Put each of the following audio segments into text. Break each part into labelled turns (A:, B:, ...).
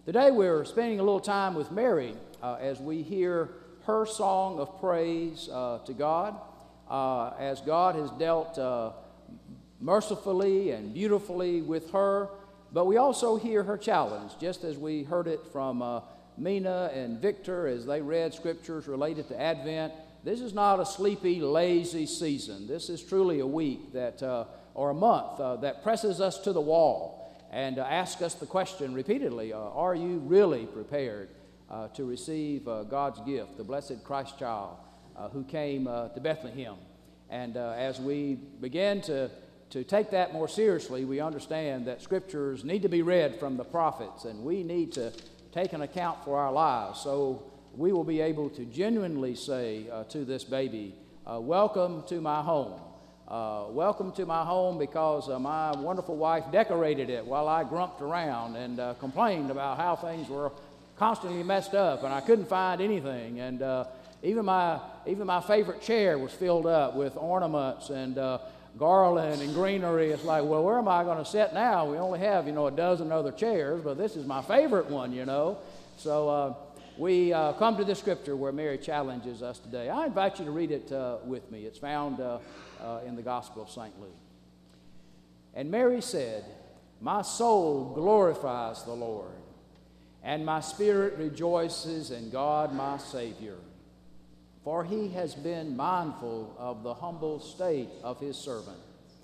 A: Today we're spending a little time with Mary as we hear her song of praise to God, as God has dealt mercifully and beautifully with her. But we also hear her challenge, just as we heard it from Mina and Victor as they read scriptures related to Advent. This is not a sleepy, lazy season. This is truly a week that, or a month that presses us to the wall and asks us the question repeatedly, are you really prepared to receive God's gift, the blessed Christ child who came to Bethlehem? And as we begin to take that more seriously, we understand that scriptures need to be read from the prophets, and we need to take an account for our lives so we will be able to genuinely say to this baby, welcome to my home. Welcome to my home, because my wonderful wife decorated it while I grumped around and complained about how things were constantly messed up and I couldn't find anything. And even my favorite chair was filled up with ornaments and garland and greenery. It's like, well, where am I going to sit now? We only have, a dozen other chairs, but this is my favorite one, So we come to this scripture where Mary challenges us today. I invite you to read it with me. It's found in the Gospel of St. Luke. And Mary said, my soul glorifies the Lord, and my spirit rejoices in God my Savior. For he has been mindful of the humble state of his servant.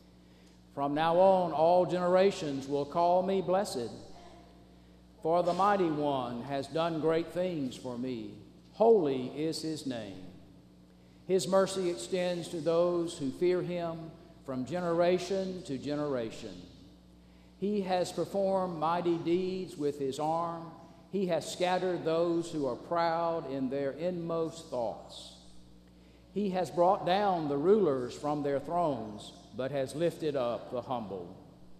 A: From now on, all generations will call me blessed. For the Mighty One has done great things for me. Holy is his name. His mercy extends to those who fear him from generation to generation. He has performed mighty deeds with his arm. He has scattered those who are proud in their inmost thoughts. He has brought down the rulers from their thrones, but has lifted up the humble.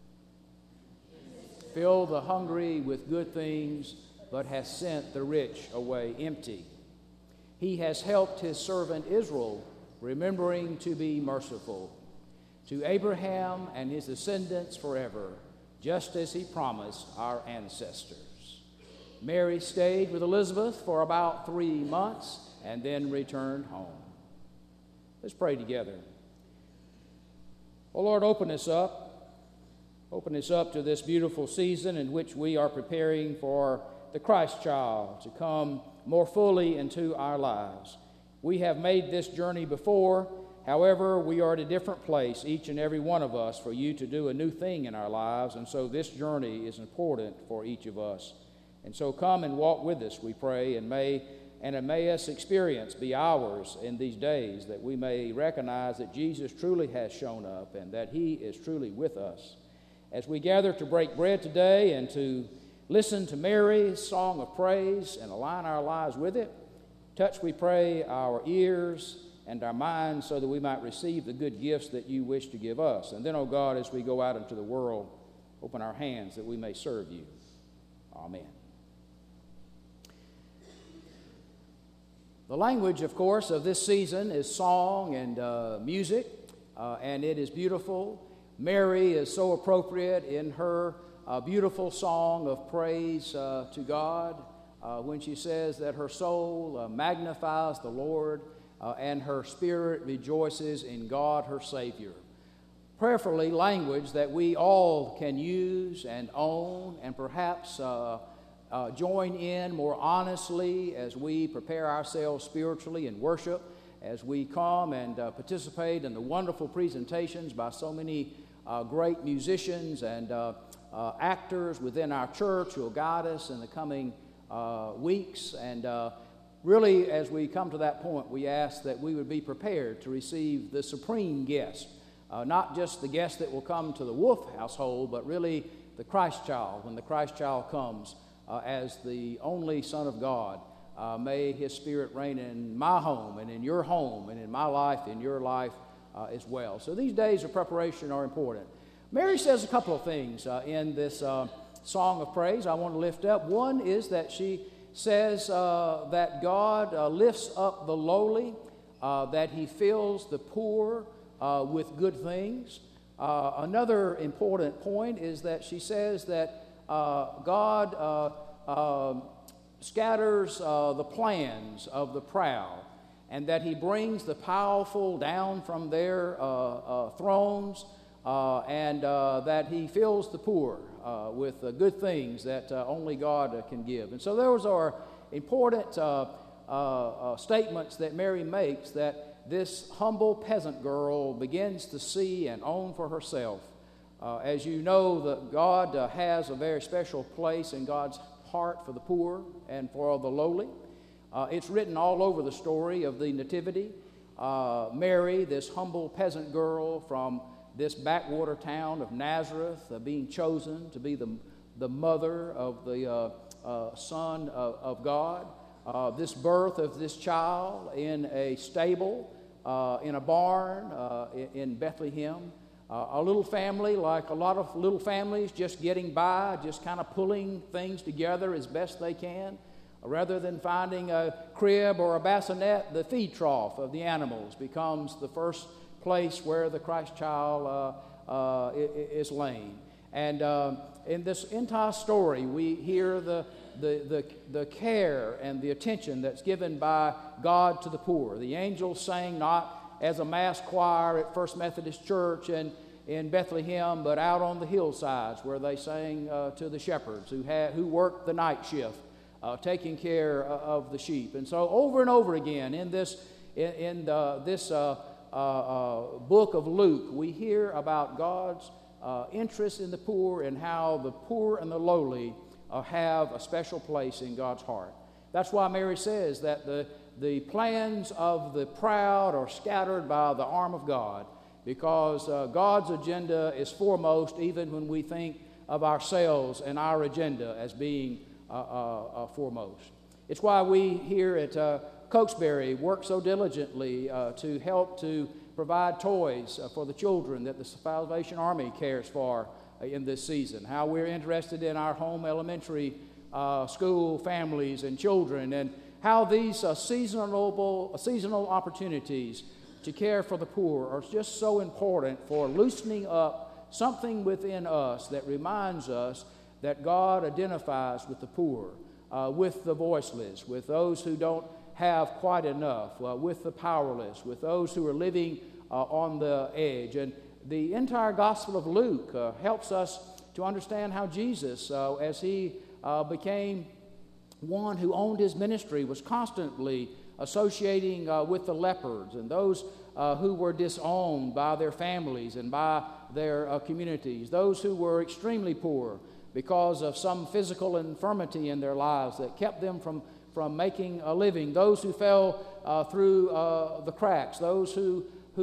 A: Filled the hungry with good things, but has sent the rich away empty. He has helped his servant Israel, remembering to be merciful to Abraham and his descendants forever, just as he promised our ancestors. Mary stayed with Elizabeth for about 3 months and then returned home. Let's pray together. Oh Lord, open us up to this beautiful season in which we are preparing for the Christ child to come more fully into our lives. We have made this journey before. However, we are at a different place, each and every one of us, for you to do a new thing in our lives. And so this journey is important for each of us. And so come and walk with us, we pray, and may an Emmaus experience be ours in these days, that we may recognize that Jesus truly has shown up and that he is truly with us. As we gather to break bread today and to listen to Mary's song of praise and align our lives with it, touch, we pray, our ears and our minds so that we might receive the good gifts that you wish to give us. And then, oh God, as we go out into the world, open our hands that we may serve you. Amen. The language, of course, of this season is song and music, and it is beautiful. Mary is so appropriate in her beautiful song of praise to God when she says that her soul magnifies the Lord and her spirit rejoices in God her Savior. Prayerfully, language that we all can use and own and perhaps join in more honestly as we prepare ourselves spiritually in worship, as we come and participate in the wonderful presentations by so many great musicians and actors within our church who will guide us in the coming weeks. And really, as we come to that point, we ask that we would be prepared to receive the supreme guest, not just the guest that will come to the Wolf household, but really the Christ child. When the Christ child comes as the only Son of God, may his Spirit reign in my home and in your home and in my life, in your life as well. So these days of preparation are important. Mary says a couple of things in this song of praise I want to lift up. One is that she says that God lifts up the lowly, that he fills the poor with good things. Another important point is that she says that God scatters the plans of the proud, and that he brings the powerful down from their thrones, and that he fills the poor with good things that only God can give. And so those are important statements that Mary makes that this humble peasant girl begins to see and own for herself. As you know, that God has a very special place in God's heart for the poor and for the lowly. It's written all over the story of the Nativity. Mary, this humble peasant girl from this backwater town of Nazareth, being chosen to be the mother of the Son of God. This birth of this child in a stable, in a barn, in Bethlehem. A little family, like a lot of little families, just getting by, just kind of pulling things together as best they can. Rather than finding a crib or a bassinet, the feed trough of the animals becomes the first place where the Christ child is laying. And in this entire story, we hear the care and the attention that's given by God to the poor. The angels sang not as a mass choir at First Methodist Church in Bethlehem, but out on the hillsides where they sang to the shepherds who worked the night shift, taking care of the sheep. And so over and over again in this book of Luke, we hear about God's interest in the poor and how the poor and the lowly have a special place in God's heart. That's why Mary says that the plans of the proud are scattered by the arm of God, because God's agenda is foremost even when we think of ourselves and our agenda as being foremost. It's why we here at Cokesbury work so diligently to help to provide toys for the children that the Salvation Army cares for in this season. How we're interested in our home elementary school families and children, and how these seasonal opportunities to care for the poor are just so important for loosening up something within us that reminds us that God identifies with the poor, with the voiceless, with those who don't have quite enough, with the powerless, with those who are living on the edge. And the entire Gospel of Luke helps us to understand how Jesus, as he became one who owned his ministry, was constantly associating with the lepers and those who were disowned by their families and by their communities, those who were extremely poor because of some physical infirmity in their lives that kept them from making a living, those who fell through the cracks, those who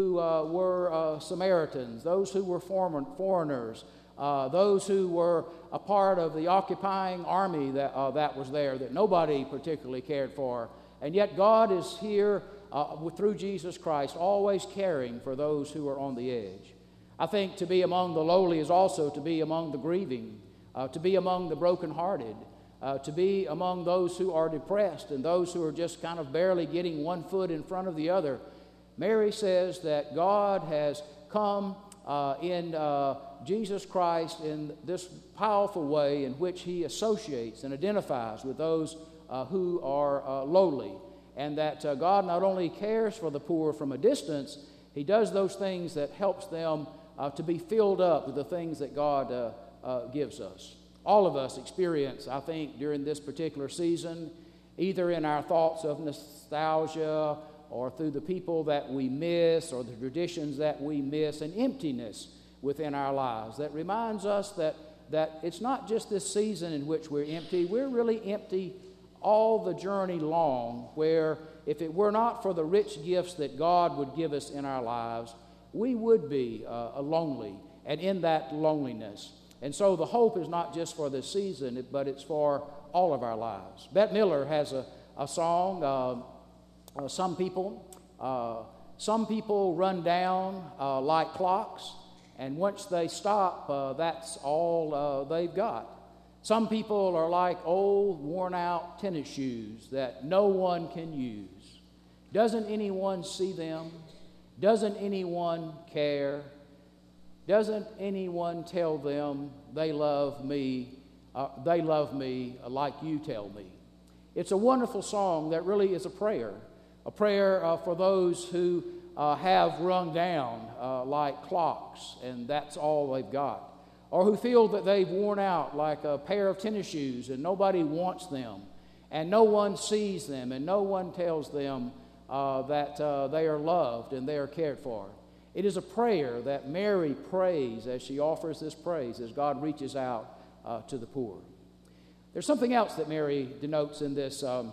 A: were Samaritans, those who were foreigners, those who were a part of the occupying army that was there that nobody particularly cared for. And yet God is here through Jesus Christ, always caring for those who are on the edge. I think to be among the lowly is also to be among the grieving, to be among the brokenhearted, to be among those who are depressed and those who are just kind of barely getting one foot in front of the other. Mary says that God has come in Jesus Christ in this powerful way in which he associates and identifies with those who are lowly, and that God not only cares for the poor from a distance, he does those things that helps them to be filled up with the things that God gives us. All of us experience, I think, during this particular season, either in our thoughts of nostalgia or through the people that we miss or the traditions that we miss, an emptiness within our lives that reminds us that it's not just this season in which we're empty. We're really empty all the journey long, where if it were not for the rich gifts that God would give us in our lives, we would be lonely and in that loneliness. And so the hope is not just for this season, but it's for all of our lives. Bette Miller has a song, Some people run down like clocks, and once they stop, that's all they've got. Some people are like old, worn-out tennis shoes that no one can use. Doesn't anyone see them? Doesn't anyone care? Doesn't anyone tell them they love me they love me like you tell me. It's a wonderful song that really is a prayer for those who have run down like clocks and that's all they've got, or who feel that they've worn out like a pair of tennis shoes and nobody wants them and no one sees them and no one tells them that they are loved and they are cared for. It is a prayer that Mary prays as she offers this praise as God reaches out to the poor. There's something else that Mary denotes in this song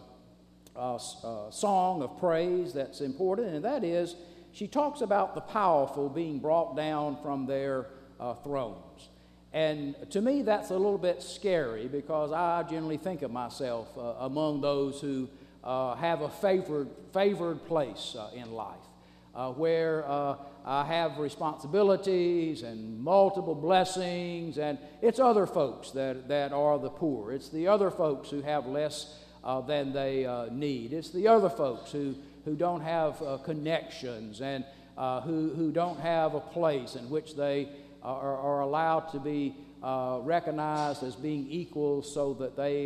A: of praise that's important, and that is she talks about the powerful being brought down from their thrones. And to me, that's a little bit scary because I generally think of myself among those who have a favored place in life, where I have responsibilities and multiple blessings, and it's other folks that are the poor. It's the other folks who have less than they need. It's the other folks who don't have connections and who don't have a place in which they are allowed to be recognized as being equal so that they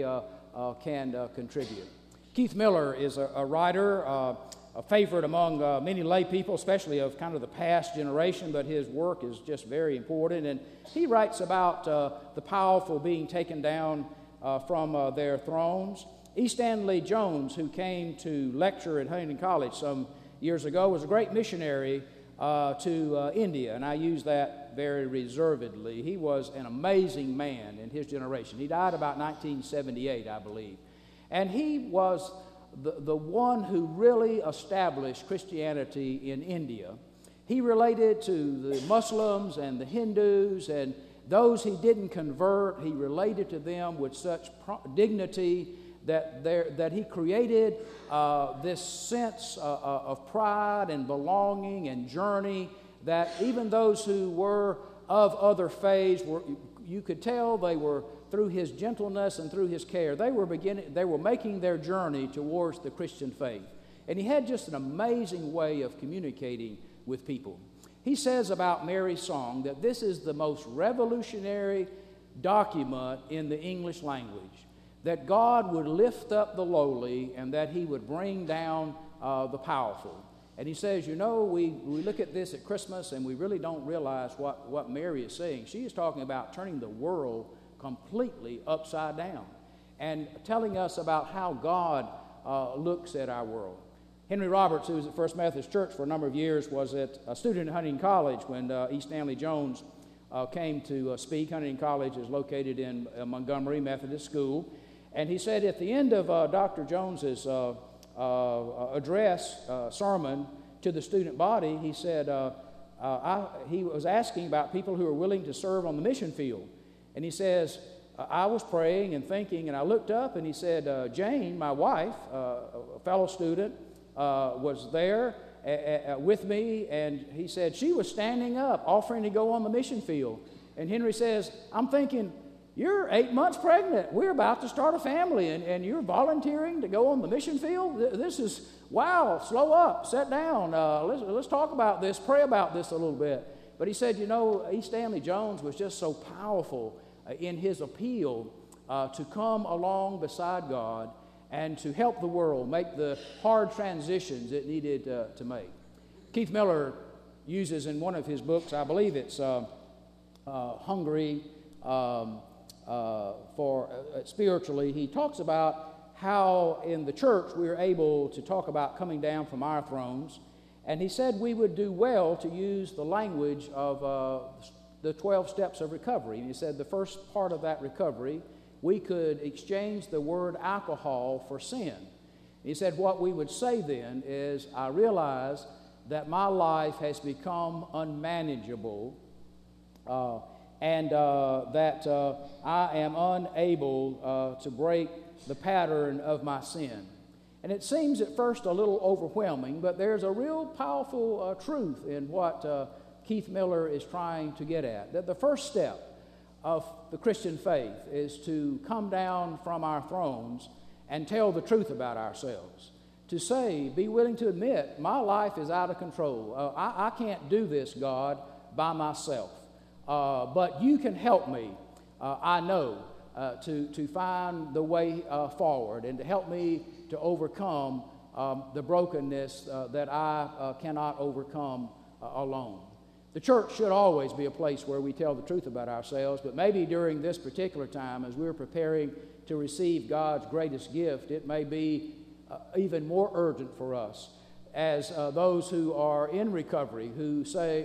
A: can contribute. Keith Miller is a writer, a favorite among many lay people, especially of kind of the past generation, but his work is just very important. And he writes about the powerful being taken down from their thrones. E. Stanley Jones, who came to lecture at Huntington College some years ago, was a great missionary to India, and I use that very reservedly. He was an amazing man in his generation. He died about 1978, I believe. And he was the one who really established Christianity in India. He related to the Muslims and the Hindus and those he didn't convert. He related to them with such dignity that he created this sense of pride and belonging and journey that even those who were of other faiths, you could tell they were, through his gentleness and through his care, they were making their journey towards the Christian faith. And he had just an amazing way of communicating with people. He says about Mary's song that this is the most revolutionary document in the English language, that God would lift up the lowly and that he would bring down the powerful. And he says, we look at this at Christmas and we really don't realize what Mary is saying. She is talking about turning the world completely upside down and telling us about how God looks at our world. Henry Roberts, who was at First Methodist Church for a number of years, was a student at Huntington College when E. Stanley Jones came to speak. Huntington College is located in Montgomery Methodist School. And he said at the end of Dr. Jones's sermon to the student body, he said he was asking about people who are willing to serve on the mission field. And he says, I was praying and thinking, and I looked up, and he said, Jane, my wife, a fellow student, was there with me, and he said she was standing up, offering to go on the mission field. And Henry says, I'm thinking, you're 8 months pregnant. We're about to start a family, and you're volunteering to go on the mission field? This is, wow, slow up, sit down. Let's talk about this, pray about this a little bit. But he said, E. Stanley Jones was just so powerful in his appeal to come along beside God and to help the world make the hard transitions it needed to make. Keith Miller uses in one of his books, I believe it's Hungry for spiritually, he talks about how in the church we are able to talk about coming down from our thrones. And he said we would do well to use the language of the 12 steps of recovery. And he said the first part of that recovery, we could exchange the word alcohol for sin. He said what we would say then is, I realize that my life has become unmanageable and that I am unable to break the pattern of my sin. And it seems at first a little overwhelming, but there's a real powerful truth in what Keith Miller is trying to get at. That the first step of the Christian faith is to come down from our thrones and tell the truth about ourselves. To say, be willing to admit, my life is out of control. I can't do this, God, by myself. But you can help me, I know, to find the way forward and to help me to overcome the brokenness that I cannot overcome alone. The church should always be a place where we tell the truth about ourselves, but maybe during this particular time, as we're preparing to receive God's greatest gift, it may be even more urgent for us as those who are in recovery, who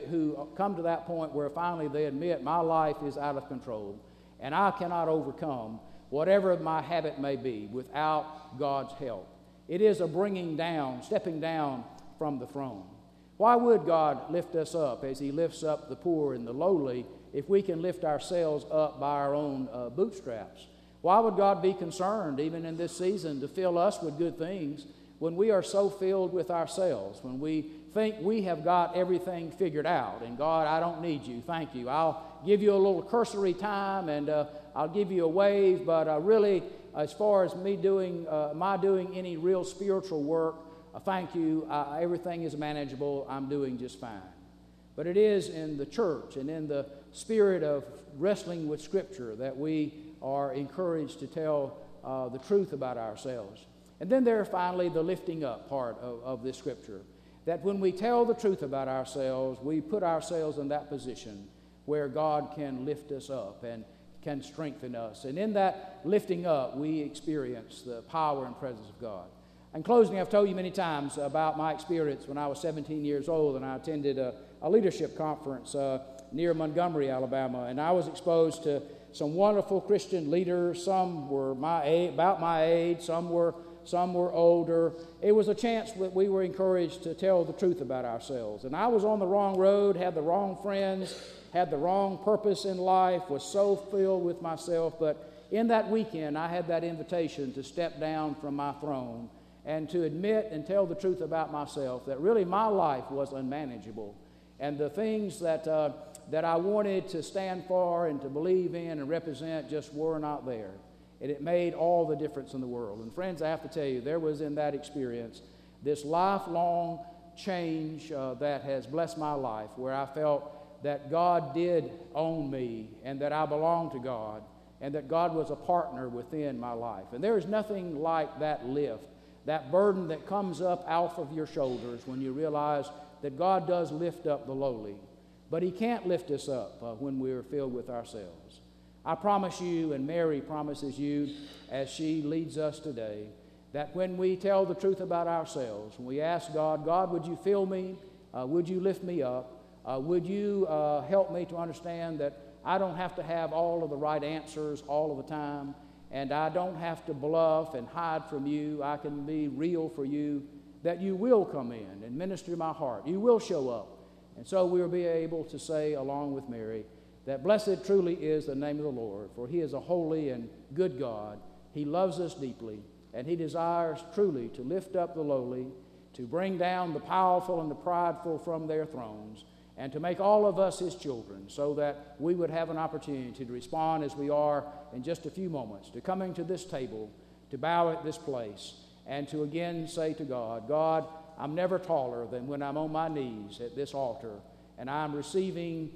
A: come to that point where finally they admit, my life is out of control and I cannot overcome whatever my habit may be without God's help. It is a stepping down from the throne. Why would God lift us up as He lifts up the poor and the lowly if we can lift ourselves up by our own bootstraps? Why would God be concerned, even in this season, to fill us with good things when we are so filled with ourselves, when we think we have got everything figured out? And God, I don't need you. Thank you. I'll give you a little cursory time and I'll give you a wave, but really, as far as me doing any real spiritual work, thank you, everything is manageable, I'm doing just fine. But it is in the church and in the spirit of wrestling with Scripture that we are encouraged to tell the truth about ourselves. And then there finally the lifting up part of this Scripture, that when we tell the truth about ourselves, we put ourselves in that position where God can lift us up and can strengthen us. And in that lifting up, we experience the power and presence of God. In closing, I've told you many times about my experience when I was 17 years old and I attended a leadership conference near Montgomery, Alabama, and I was exposed to some wonderful Christian leaders. Some were about my age, some were older. It was a chance that we were encouraged to tell the truth about ourselves. And I was on the wrong road, had the wrong friends, had the wrong purpose in life, was so filled with myself. But in that weekend, I had that invitation to step down from my throne and to admit and tell the truth about myself, that really my life was unmanageable. And the things that I wanted to stand for and to believe in and represent just were not there. And it made all the difference in the world. And friends, I have to tell you, there was in that experience this lifelong change that has blessed my life, where I felt that God did own me and that I belonged to God and that God was a partner within my life. And there is nothing like that lift, that burden that comes up off of your shoulders when you realize that God does lift up the lowly. But He can't lift us up when we're filled with ourselves. I promise you, and Mary promises you as she leads us today, that when we tell the truth about ourselves, when we ask God, God, would you fill me? Would you lift me up? Would you help me to understand that I don't have to have all of the right answers all of the time, and I don't have to bluff and hide from you. I can be real for you, that you will come in and minister to my heart. You will show up. And so we will be able to say, along with Mary, that blessed truly is the name of the Lord, for He is a holy and good God. He loves us deeply, and He desires truly to lift up the lowly, to bring down the powerful and the prideful from their thrones, and to make all of us His children, so that we would have an opportunity to respond as we are in just a few moments, to coming to this table, to bow at this place, and to again say to God, God, I'm never taller than when I'm on my knees at this altar, and I'm receiving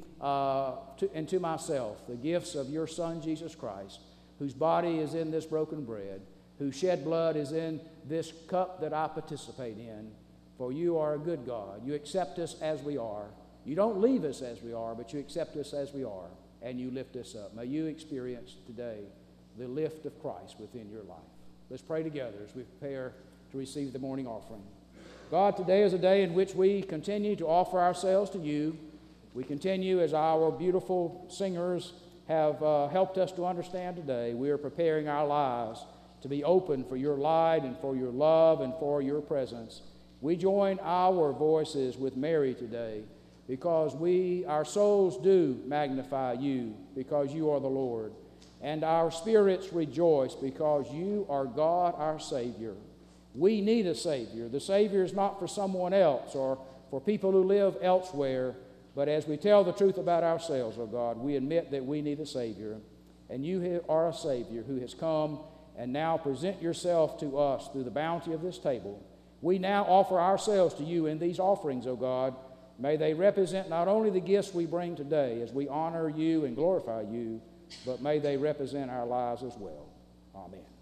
A: into myself the gifts of your Son, Jesus Christ, whose body is in this broken bread, whose shed blood is in this cup that I participate in. For you are a good God. You accept us as we are. You don't leave us as we are, but you accept us as we are, and you lift us up. May you experience today the lift of Christ within your life. Let's pray together as we prepare to receive the morning offering. God, today is a day in which we continue to offer ourselves to you. We continue, as our beautiful singers have helped us to understand today, we are preparing our lives to be open for your light and for your love and for your presence. We join our voices with Mary today, because our souls do magnify you, because you are the Lord. And our spirits rejoice because you are God, our Savior. We need a Savior. The Savior is not for someone else or for people who live elsewhere, but as we tell the truth about ourselves, oh God, we admit that we need a Savior. And you are a Savior who has come and now present yourself to us through the bounty of this table. We now offer ourselves to you in these offerings, oh God. May they represent not only the gifts we bring today as we honor you and glorify you, but may they represent our lives as well. Amen.